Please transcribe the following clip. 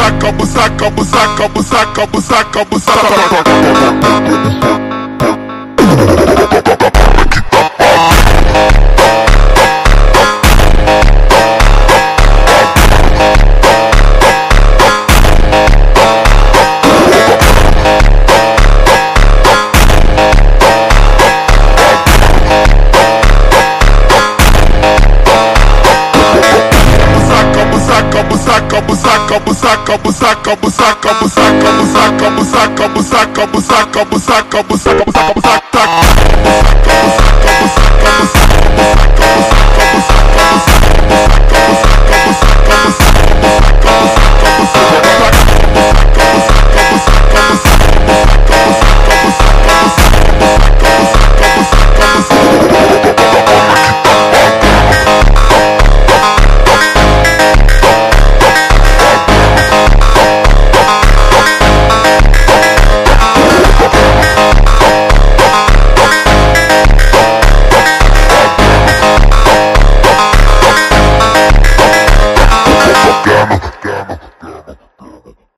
busaca, busaca, busaca, busaca, busaca, busaca. Busaca, busaca, busaca, busaca, busaca, busaca, busaca, busaca, busaca, busaca, busaca, busaca, busaca, busaca, busaca, busaca, busaca, busaca, busaca, busaca.